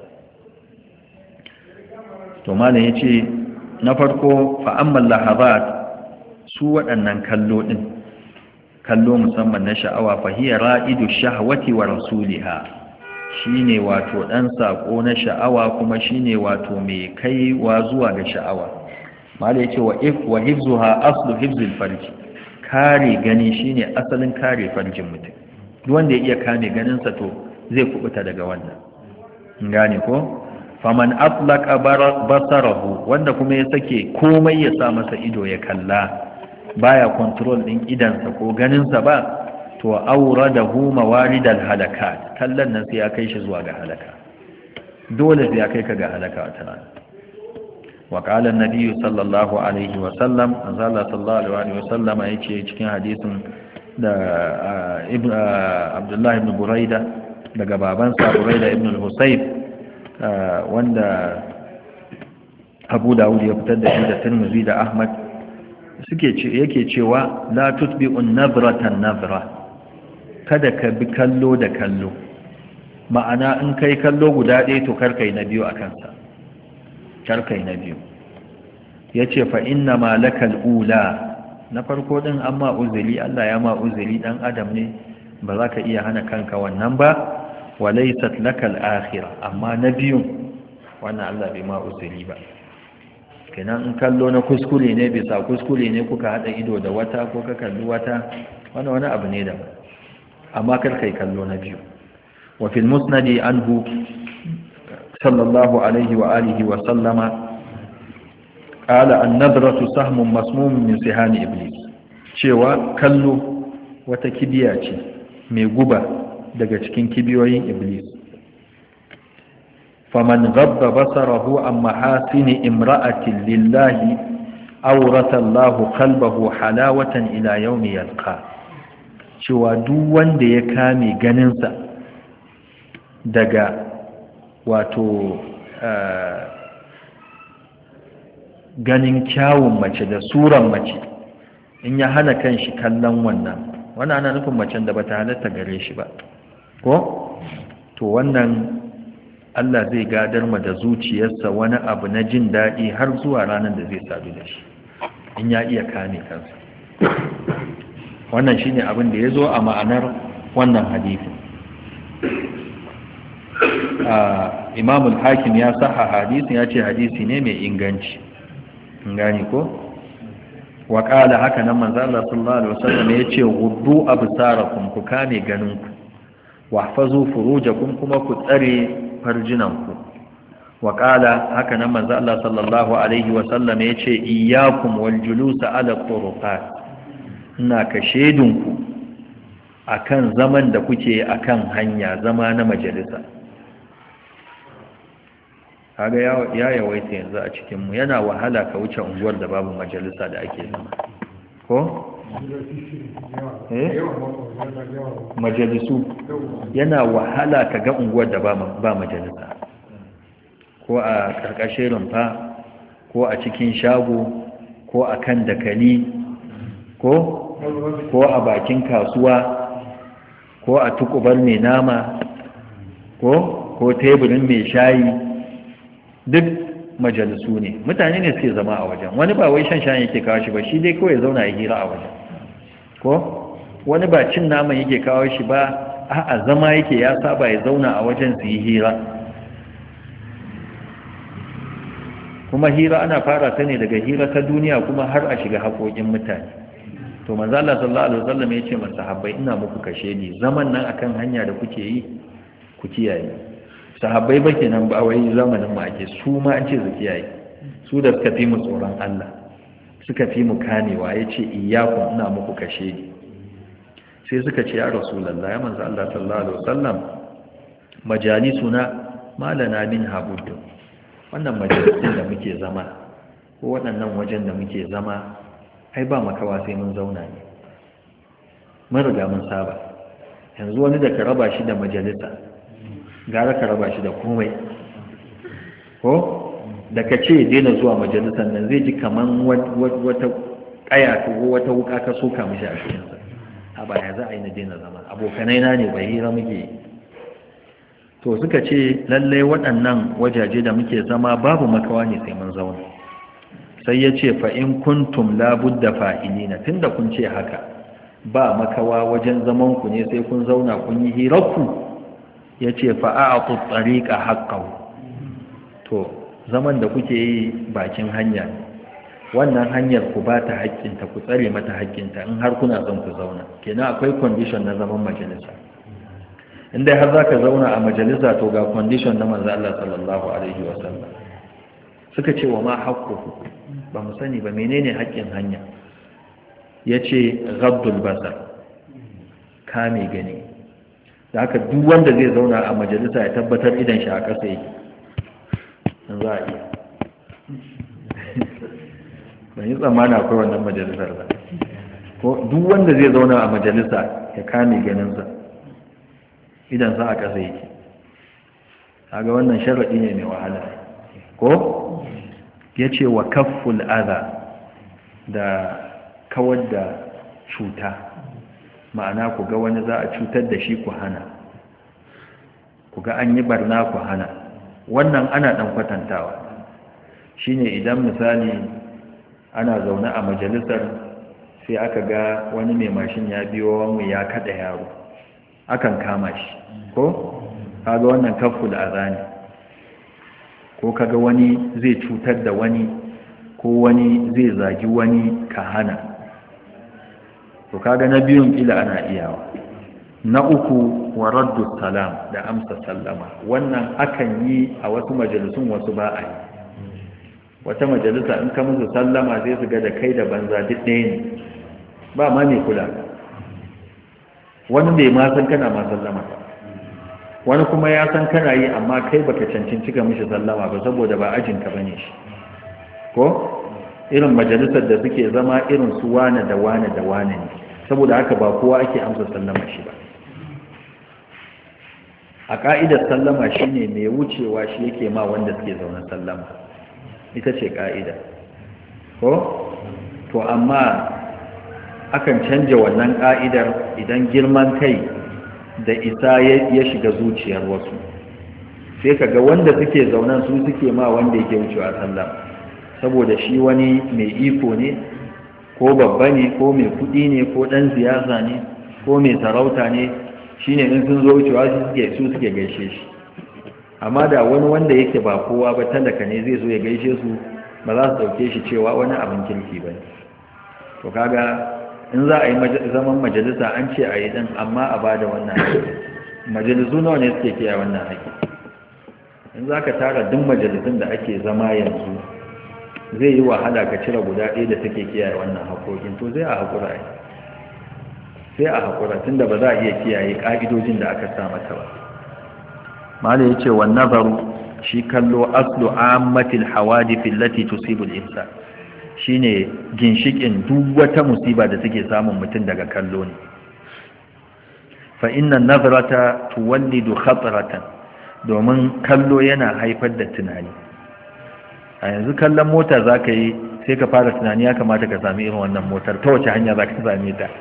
To malam ya ce na farko fa'amman lahabat, su waɗannan kallo ɗin, kallo musamman na sha'awa, fahiyar ra'idu shahwati wa rasuliha, shi ne wato ɗan saƙo na sha'awa kuma shi ne wato mai kaiwa zuwa ga sha'awa. Malam ya ce wa hifzuha aslu hifzil farji, kare gani shi ne asalin kare farjin mutum. Duk wanda ya iya kame ganinsa to zai kubuta daga wannan. Gane ko? Faman atlaqa basarahu, wanda kuma ya sake komai ya sa masa ido ya kalla, baya control din idansa ko ganinsa ba, to awradahu mawaridal halakat, kallon nan sai ya kai shi zuwa ga halaka, dole sai ya kai ka ga halaka wata rana. Wa qala an-nabiy sallallahu alaihi wa sallam, azalla sallallahu alaihi wa sallam yace cikin hadisin da Abdullah ibn Buraida daga babansa Buraida ibn al-Husayb, wanda Abu Dawud ya fitar da shi da Tirmidhi da Ahmad yake cewa la tutbi'un nadratan nadra, kada ka bi kallo da kallo, ma'ana in kai kallo guda ɗaya to karkai na biyu a kansa, karkai na biyu. yace fa inna ma lakal ula, na farko din amma uzuri, Allah ya ma uzuri, dan adam ne ba za ka iya hana kanka wannan ba, walaysat lakal akhirah, amma na biyu wannan Allah bai ma uzuri ba. kenan in kallo na kuskure ne, bisa kuskure ne kuka hada ido da wata ko ka kalli wata, wannan wani abu ne da amma kar kai kallo na biyu. wa fil musnadi anhu sallallahu alaihi wa alihi wa sallama qala an-nadratu sahmun masmum min sihani iblis, cewa kallo wata kibiya ce mai guba daga cikin kibiyoyin iblis. faman ghabba basarahu an mahasini imra'atin lillahi awrata Allahu qalbahu halawatan ila yawmi yalqa, cewa duk wanda ya kame ganinsa daga wato ganin kyawun mace da suran mace, in ya hana kanshi kallon wannan ana nufin macen da bata halatta gare shi ba ko, to wannan Allah zai gadar ma da zuciyarsa wani abu na jin daɗi har zuwa ranar da zai sadu da shi, in ya iya kame kansa. wannan shine abin da ya zo a ma'anar wannan hadisi. Imam al-Hakim ya saha hadisin, ya ce hadisi ne mai inganci, gani ko. wa qala haka nan manzo Allah sallallahu alaihi wasallam ya ce guddu absarakum, ku kame ganinku, wahfazu furujakum, kuma ku tsare farjinanku. wa qala haka nan manzo Allah sallallahu alaihi wasallam ya ce iyyakum wal julus ala turuqat, ina ka shedunku akan zaman da kuke akan hanya, zama na majalisa. kaga ya yawaita yanzu a cikinmu, yana wahala ka wuce unguwar da babu majalisa da ake zama ko? majalisu yana wahala ka ga unguwar da ba majalisa, ko a ƙarƙashin rumfa, ko a cikin shago, ko a kan dakali, ko a bakin kasuwa, ko a tukubar mai nama, ko teburin mai shayi, duk majalisu ne. mutane ne suke zama a wajen. wani ba wai shan shayin yake kawo shi ba, shi dai kawai zauna ya hira a wajen, ko wani ba cin naman yake kawo shi ba, a'a zama yake, ya saba ya zauna a wajen su yi hira. kuma hira ana fara ta ne daga hira ta duniya kuma har a shiga haƙoƙin mutane. to manzo Allah sallallahu alaihi wasallam ya ce masa sahabbai, ina muku kashe ni, zaman nan akan hanya da kuke yi ku kiyaye. sahabbai ba kenan ba wai zamanin ma ake, su ma an ce su kiyaye, su da suka fi mu tsoron Allah, suka fi mu kamewa. ya ce iyyakum, ina muku kashe ni. sai suka ce ya rasulullahi, ya manzo Allah sallallahu alaihi wasallam, majalisuna malana min habuddu, wannan majalisin da muke zama, ko waɗannan wajen da muke zama, ai ba makawa sai mun zauna ne, mun riga mun saba. yanzu wani da ka raba shi da majalisa gara ka raba shi da komai, ko da ka ce daina zuwa majalisar nan zai ji kaman wata kaya ko wata wuka ka soka mishi a cikinsa. a baya za a yi na daina zama, abokanai na ne, bai hira muke. to suka ce lallai waɗannan wajaje da muke zama babu makawa ne sai mun zauna. sai ya ce fa in kuntum la budda fa'ilina, tunda kun ce haka ba makawa wajen zaman ku ne sai kun zauna kun yi hirarku, ya ce fa'a'atu tsariƙa haƙƙau, to zaman da kuke yi bakin hanya, wannan hanyar ku ba ta haƙƙinta, ku tsare mata haƙƙinta in har kuna son ku zauna. kenan akwai condition na zaman majalisa. inda har za ka zauna a majalisa, to ga condition na manzo Allah sallallahu alaihi wasallam. suka ce wa ma haƙƙuhu, ba mu sani ba menene haƙƙin hanya. ya ce ghaddul basar, kame gani. da haka duk wanda zai zauna a majalisa ya tabbatar idan shi a ƙasa yake, in za a iya. ban yi tsammani akwai wannan majalisar ba. ko duk wanda zai zauna a majalisa ya kame ganinsa, idan sa a ƙasa yake. kaga wannan sharaɗi ne mai wahala, ko yace wa kafful adha da kawar da cuta, ma'ana ku ga wani za a cutar da shi ku hana, ku ga an yi barna ku hana. Wannan ana dan kwatantawa shine idan misali ana zaune a majalisar sai aka ga wani mai mashin ya biyo wani ya kada yaro, akan kama shi ko kaga wannan kafful adha ne. Ko kaga wani zai cutar da wani ko wani zai zagi wani ka hana, to kaga na biyun kila ana iyawa. Na uku wa raddu salam, da amsa sallama. Wannan akan yi a wasu majalisun, wasu ba a yi. Wata majalisa in ka musu sallama zai su ga da kai da banza duk ɗaya ne, ba ma mai kula. Wani bai ma san kana ma sallama ba, wani kuma ya san kana yi amma kai baka cancanci ga mishi sallama ba saboda ba ajinka bane shi. Ko irin majalisar da suke zama irin su wane da wane da wane ne, saboda haka ba kowa ake amsa sallama shi ba. A ka'idar sallama shine mai wucewa shi yake ma wanda suke zaune sallama, ita ce ka'ida. Ko to amma akan canja wannan ka'idar idan girman kai da isa ya shiga zuciyar wasu, sai kaga wanda suke zaunan su suke ma wanda yake wucewa sallama, saboda shi wani mai iko ne ko babba ne ko mai kudi ne ko dan siyasa ne ko mai sarauta ne, shine in sun zo wucewa su suke gaishe shi. Amma da wani wanda yake ba kowa ba, talaka ne, zai zo ya gaishe su, ba za su dauke shi cewa wani abin kirki ba ne. To kaga in za a yi zaman majalisa an ce a yi din, amma a bada wannan haƙƙi. Majalisu nawa ne suke kiyaye wannan haƙƙi? In za ka tara duk majalisun da ake zama yanzu, zai yi wahala ka cire guda ɗaya da take kiyaye wannan haƙoƙin, to zai a haƙura ai. Sai a haƙura tunda ba za a iya kiyaye ƙa'idojin da aka sa mata ba. Mala ya ce wa nazaru, shi kallo aslu ammatil hawadith allati tusibu al-insan, shine ginshikin duk wata musiba da take samun mutum daga kallo ne. Fa inna nazarata tuwallidu khataratan, domin kallo yana haifar da tunani. A yanzu kallon mota zaka yi sai ka fara tunani ya kamata ka sami irin wannan motar, ta wace hanya zaka same ta?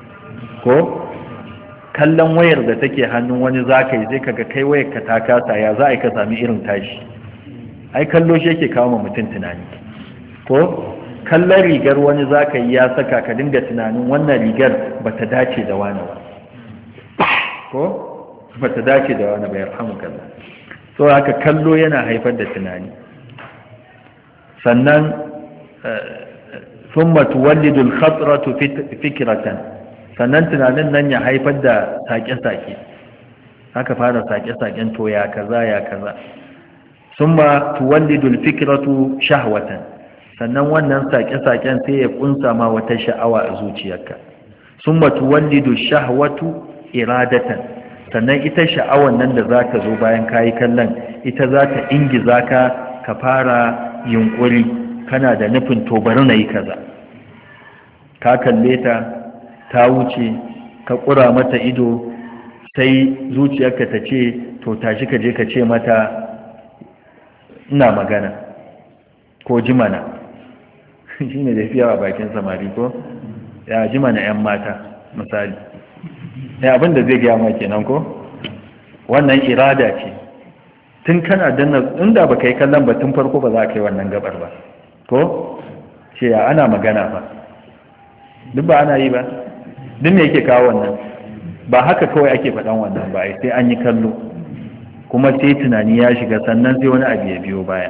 Ko kallon wayar da take hannun wani zaka yi sai kaga kai wayar ka ta kasa, ya za a yi ka sami irin tashi? Ai kallo shi yake kawo mutum tunani. Ko kallon rigar wani za ka yi ya saka ka dinga tunanin wannan rigar ba ta dace da wani ba, ko ba ta dace da wani ba, ya rahamu kalla. So haka kallo yana haifar da tunani. Sannan thumma tuwallidu al-khatratu fikratan, sannan tunanin nan ya haifar da sake-sake, haka fara sake-saken to ya kaza ya kaza. Thumma tuwallidu al-fikratu shahwatan, sannan wannan sake-saken sai ya kunsa ma wata sha'awa a zuciyarka. Summa tuwallidu shahwatu iradatan, sannan ita sha'awan nan da zaka zo bayan kayi kallon, ita za ta ingiza ka fara yunkuri, kana da nufin to bari na yi kaza. Ka kalle ta wuce, ka kura mata ido, sai zuciyarka ta ce to tashi ka je ka ce mata ina magana ko ji mana. Shi ne da fiye a bakin samari, ko ya ji mana 'yan mata misali, ya abinda zai gaya ma kenan, ko wannan irada ce. Tun kana danna, inda ba ka yi kallon ba tun farko ba za ka yi wannan gabar ba, ko ce ya ana magana ba, duk ba ana yi ba, duk ne yake kawo wannan. Ba haka kawai ake faɗan wannan ba, sai an yi kallo kuma sai tunani ya shiga, sannan sai wani abu ya biyo baya.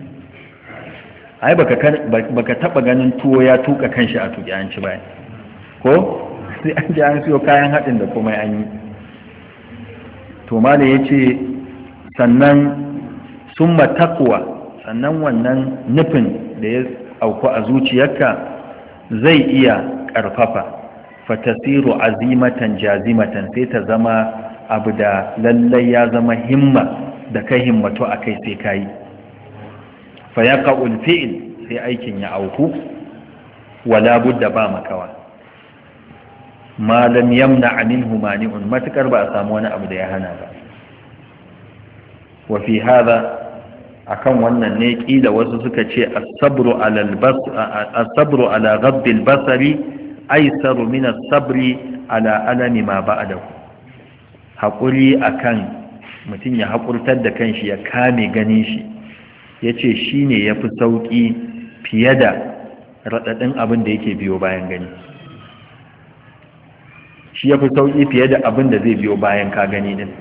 Ai baka taba ganin tuwo ya tuka kanshi a tuki an ci baya, ko sai an ji an siyo kayan haɗin da kuma an yi. To ma da ya ce sannan summa taqwa, sannan wannan nufin da ya auku a zuciyarka zai iya ƙarfafa, fatasiru azimatan jazimatan, sai ta zama abu da lallai ya zama himma da kai himmatu a kai sai kayi. Fa yaqa'ul fi'l, sai aikin ya auku, wala budda ba makawa, ma lam yamna minhu mani'un, matakar ba a samu wani abu da ya hana ba. Wa fi hadha akan wannan ne kila wasu suka ce as-sabru ala ghabdil basari aisaru min as-sabri ala alami ma ba'dahu. Haƙuri akan mutum ya haƙurtar da kanshi ya kame ganin shi yace shine yafi sauki fiye da radadin abin da yake biyo bayan gani. Shi yafi sauki fiye da abin da zai biyo bayan ka gani din.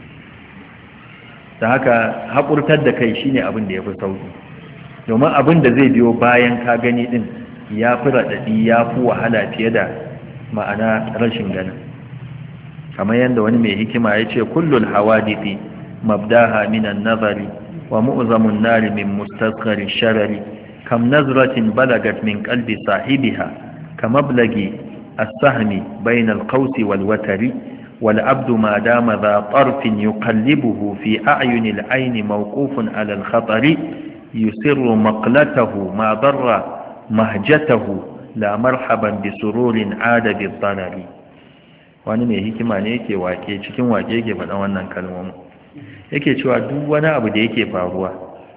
Da haka haƙurtar da kai shine abin da ya fi sauƙi, domin abin da zai biyo bayan ka gani ɗin ya fi raɗaɗi ya fi wahala fiye da ma'ana rashin ganin. Kamar yadda wani mai hikima ya ce kullul hawadithi mabdaha minan nazari wa mu'zamun nari min mustaskari sharari kam nazratin balagat min qalbi sahibiha kam mablagi as-sahmi bayna al-qawsi wal watari والعبد ما دام ذا طرف يقلبه في أعين العين موقوف على الخطر يسر مقلته ما ضر مهجته لا مرحبا بسرور عاد بالضرر. wani mai hikima ne yake wake cikin wake yake faɗa wannan kalmomin yake cewa duk wani abu da yake faruwa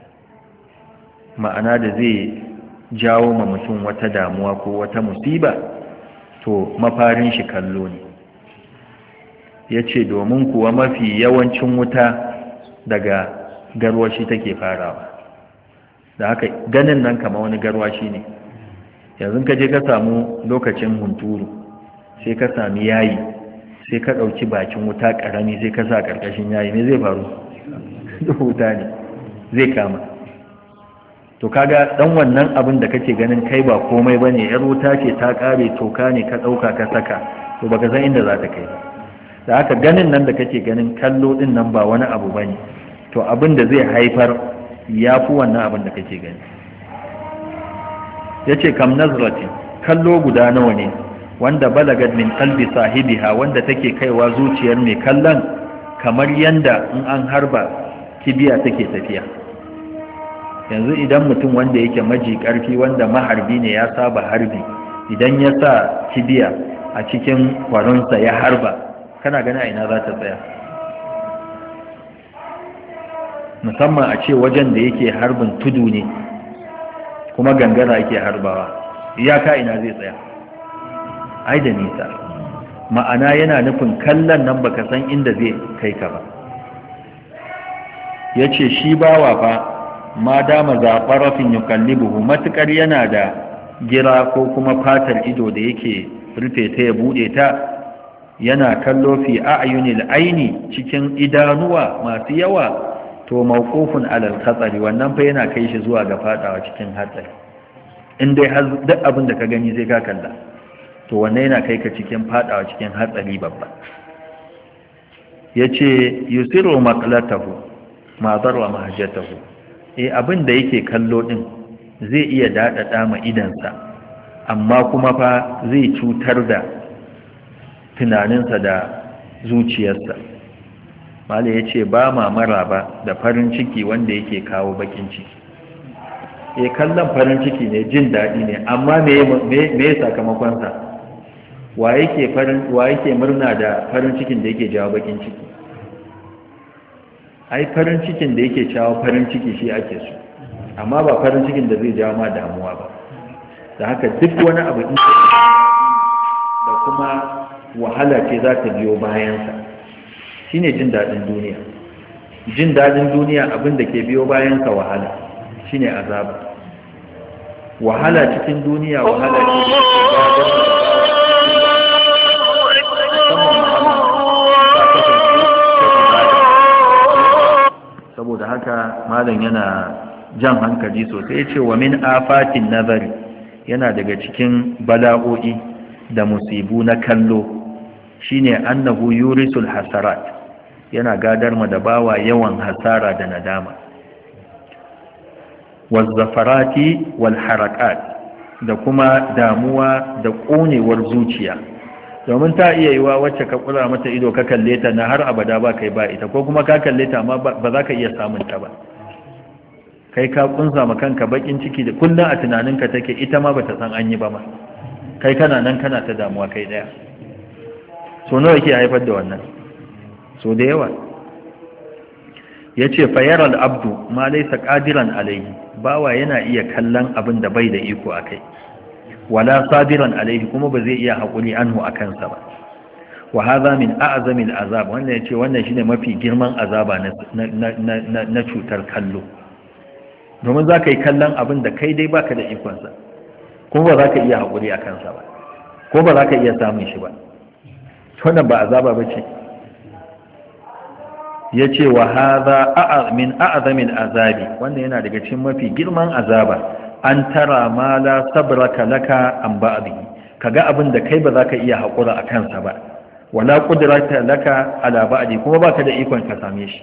ma'ana da zai jawo ma mutum wata damuwa ko wata musiba to mafarin shi kallo ne. Ya ce domin kuwa mafi yawancin wuta daga garwashi take farawa, da haka ganin nan kama wani garwashi ne. Yanzu ka je ka samu lokacin hunturu sai ka sami yayi sai ka ɗauki bakin wuta ƙarami sai ka sa ƙarƙashin yayi me zai faru? Wuta ne zai kama. To kaga dan wannan abin da kake ganin kai ba komai bane, yar wuta ce ta ƙare toka ne ka ɗauka ka saka, to baka san inda za ta kai ba. Da haka ganin nan da kake ganin kallo din nan ba wani abu bane, to abin da zai haifar ya fi wannan abin da kake gani. Yace kam nazrati kallo guda nawa ne wanda balagat min qalbi sahibiha wanda take kaiwa zuciyar mai kallon kamar yanda in an harba kibiya take tafiya. Yanzu idan mutum wanda yake maji karfi wanda maharbi ne ya saba harbi, idan ya sa kibiya a cikin kwaronsa ya harba, kana gani a ina za ta tsaya? Musamman a ce wajen da yake harbin tudu ne kuma gangara yake harbawa, iyaka ina zai tsaya? Ai da nisa. Ma'ana yana nufin kallon nan baka san inda zai kai ka ba. Ya ce shi bawa fa ma dama zaɓarafin yukallibuhu matuƙar yana da gira ko kuma fatar ido da yake rufe ta ya buɗe ta, yana kallo fi a'yunil aini cikin idanuwa masu yawa, to mawqufun alal khatari wannan fa yana kai shi zuwa ga fadawa cikin hatsari. In dai har duk abin da ka gani zai ka kalla, to wannan yana kai ka cikin fadawa cikin hatsari babba. Yace yusiru maqlatahu ma darwa mahjatahu, abin da yake kallo din zai iya dadada ma idansa, amma kuma fa zai cutar da tunaninsa da zuciyarsa. Mala ya ce ba ma maraba da farin ciki wanda yake kawo bakin ciki. Kallon farin ciki ne, jin daɗi ne, amma me ya sakamakonsa? Wa yake murna da farin cikin da yake jawo bakin ciki? Ai farin cikin da yake jawo farin ciki shi ake so, amma ba farin cikin da zai jawo ma damuwa ba. Da haka duk wani abu da kuma wahala ce za ta biyo bayansa, shi ne jin daɗin duniya. Jin daɗin duniya abin da ke biyo bayansa wahala, shi ne azaba. Wahala cikin duniya wahala ce da ke gadon saboda haka malam yana jan hankali sosai. Ya ce wa min afatin nazari, yana daga cikin bala'o'i da musibu na kallo shine annahu yurisul hasarat, yana gadar ma da bawa yawan hasara da nadama, wazzafarati wal harakat, da kuma damuwa da konewar zuciya. Domin ta iya yiwa wacce ka kula mata ido ka kalle ta na har abada ba kai ba ita, ko kuma ka kalle ta amma ba za ka iya samun ta ba. Kai ka kunsa ma kanka bakin ciki da kullun a tunaninka take, ita ma bata san an yi ba ma. Kai kana nan kana ta damuwa kai daya. So nawa yake haifar da wannan? So da yawa. yace fayaral abdu ma laysa qadiran alayhi bawa yana iya kallon abin da bai da iko akai wala sabiran alayhi kuma ba zai iya hakuri anhu akan sa ba wa hadha min a'zami al'azab wannan yace wannan shine mafi girman azaba na cutar kallo domin zaka yi kallon abin da kai dai baka da ikon sa kuma ba zaka iya hakuri akan sa ba ko ba zaka iya samun shi ba wannan ba azaba bace yace wa hadha min a'zami al'azabi wannan yana daga cikin mafi girman azaba an tara ma la sabraka laka an ba'dihi kaga abin da kai ba zaka iya hakura akan sa ba wala qudrata laka ala ba'di kuma baka da ikon ka same shi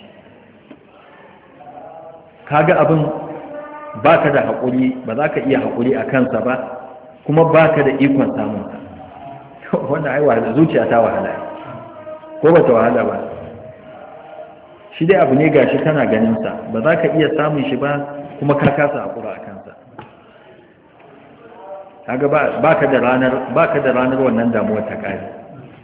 kaga abin baka da hakuri ba za ka iya hakuri a kansa ba kuma baka da ikon samun sa wannan ai wahala zuciya ta wahala ko ba ta wahala ba shi dai abu ne gashi kana ganin sa ba za ka iya samun shi ba kuma ka kasa hakura a kansa kaga baka da ranar wannan damuwar ta kai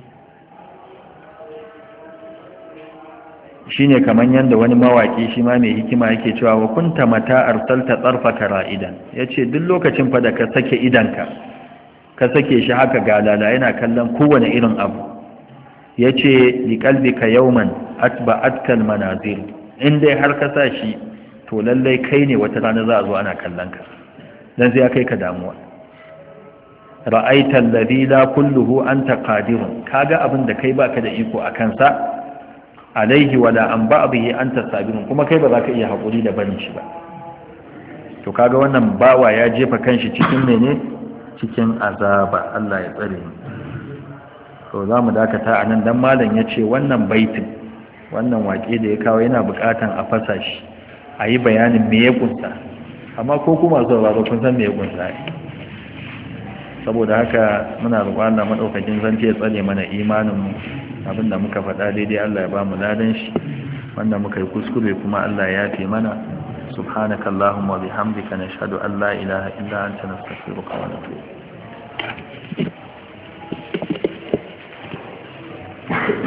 shine kaman yanda wani mawaki shi ma mai hikima yake cewa wa kunta mata arsalta tarfaka ra'idan yace duk lokacin fa da ka sake idanka ka sake shi haka galala yana kallon kowane irin abu yace li qalbika yawman atba'atka almanazir in dai har ka sa shi to lallai kai ne wata rana za a zo ana kallon ka dan sai kai ka damuwa ra'aita alladhi la kulluhu anta qadirun kaga abin da kai baka da iko akan sa alaihi wala an ba'dihi anta sabirun kuma kai ba za ka iya hakuri da barin shi ba to kaga wannan bawa ya jefa kanshi cikin mene cikin azaba Allah ya tsare mu to zamu dakata anan dan malam yace wannan baitin wannan wake da ya kawo yana bukatan a fasa shi ayi bayanin me ya kunsa amma ko kuma zuwa ba kun san me ya kunsa saboda haka muna roƙon Allah madaukakin zance ya tsare mana imanin mu abinda muka faɗa daidai Allah ya ba mu ladan shi wanda muka yi kuskure kuma Allah ya yafe mana subhanaka allahumma wa bihamdika nashhadu an la ilaha illa anta nastaghfiruka wa natubu